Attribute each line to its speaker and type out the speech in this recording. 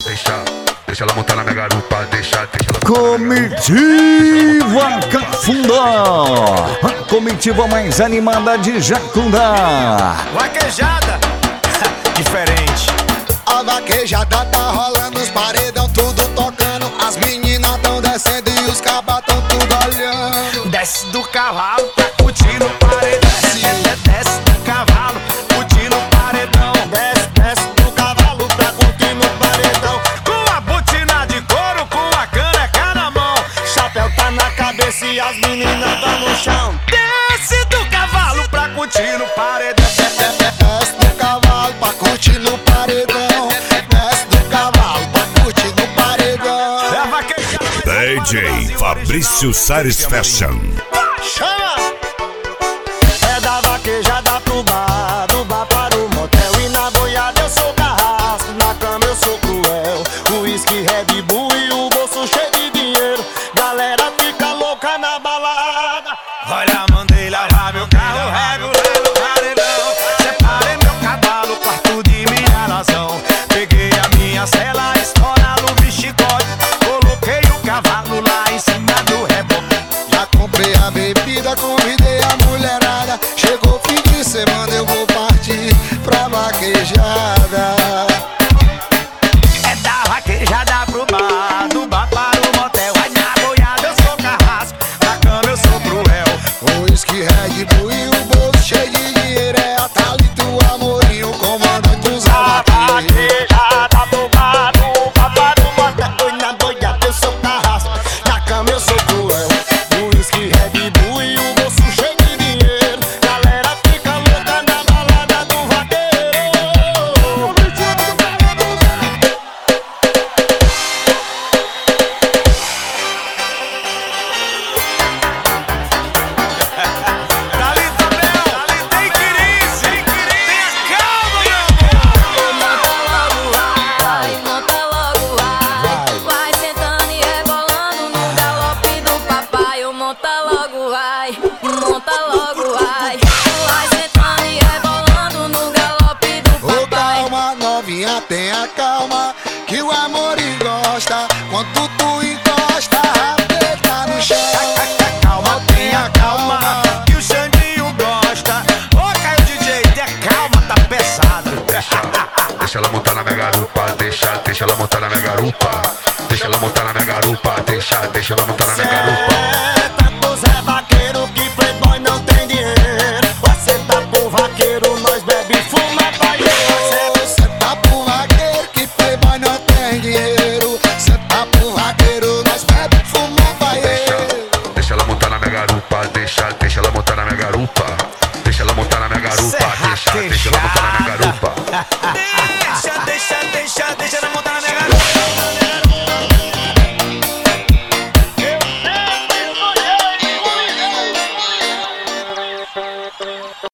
Speaker 1: deixa ela montar na minha garupa, deixa ela
Speaker 2: Comitiva Cafundó, a comitiva mais animada de Jacundá.
Speaker 3: Vaquejada, diferente.
Speaker 4: A vaquejada tá rolando, os paredão tudo tocando. As meninas tão descendo e os cabas tão tudo olhando.
Speaker 3: Desce do cavalo pra curtir no paredão. Desce do cavalo, curtir no paredão.
Speaker 4: Desce do cavalo pra curtir no paredão.
Speaker 3: Com a botina de couro, com a caneca na mão.
Speaker 4: Chapéu tá na cabeça e as meninas tá no chão.
Speaker 3: Desce do cavalo pra curtir no paredão.
Speaker 4: Desce do cavalo pra curtir no paredão. Desce do cavalo pra curtir no paredão.
Speaker 3: É a vaquejada.
Speaker 5: DJ Fabrício Sares Fashion.
Speaker 4: Chama! É da vaquejada pro bar, do bar para o motel. E na boiada eu sou carrasco, na cama eu sou cruel. O uísque, Red Bull e o bolso cheio de dinheiro. Galera fica louca na balada.
Speaker 3: Olha, mandei lavar meu carro, regular no paredão. Separei meu cavalo, quarto de minha nação. Peguei a minha cela, estoura no chicote. Coloquei o cavalo lá em cima do reboque.
Speaker 4: Já comprei a bebida, convidei a mulherada. Chegou o fim de semana, eu vou partir pra vaquejada.
Speaker 3: É da vaquejada pro bar, do bar para o motel. Aí na boiada eu sou carrasco, na cama eu sou cruel.
Speaker 4: O uísque, Red Bull e o bolso cheio de dinheiro. É a Thalita, o Amorinho, comandante dos vaquejos.
Speaker 3: Vaquejada pro bar, do bar para o motel.
Speaker 4: Oi, na boiada eu sou carrasco, na cama eu sou cruel. O uísque, Red Bull e o bolso cheio de dinheiro. Galera fica louca na balada do vaqueiro.
Speaker 3: Thalita Bel, tem crise, tenha calma, meu
Speaker 6: Monta logo vai sentando e rebolando no galope do papai. Monta logo vai sentando e rebolando no galope do
Speaker 4: Ô,
Speaker 6: papai.
Speaker 4: calma, novinha, tenha calma, que o Amorim gosta. Quando tu encosta, deita no chão.
Speaker 3: Calma, tenha calma, que o Xandinho gosta. Ô, Caio DJ, tenha calma, tá pesado.
Speaker 1: deixa ela montar na minha garupa, deixa ela montar na minha garupa, deixa ela montar na minha garupa, deixa ela montar na minha garupa.
Speaker 4: Tá pro Zé Vaqueiro, que playboy não tem dinheiro. Você tá pro vaqueiro, nós bebe e fuma paieiro. Você tá pro vaqueiro, que playboy não tem dinheiro. Você tá pro vaqueiro, nós bebe e fuma paieiro.
Speaker 1: Deixa ela montar na minha garupa, deixa ela montar na minha garupa, deixa ela montar na minha garupa, deixa ela montar na minha garupa.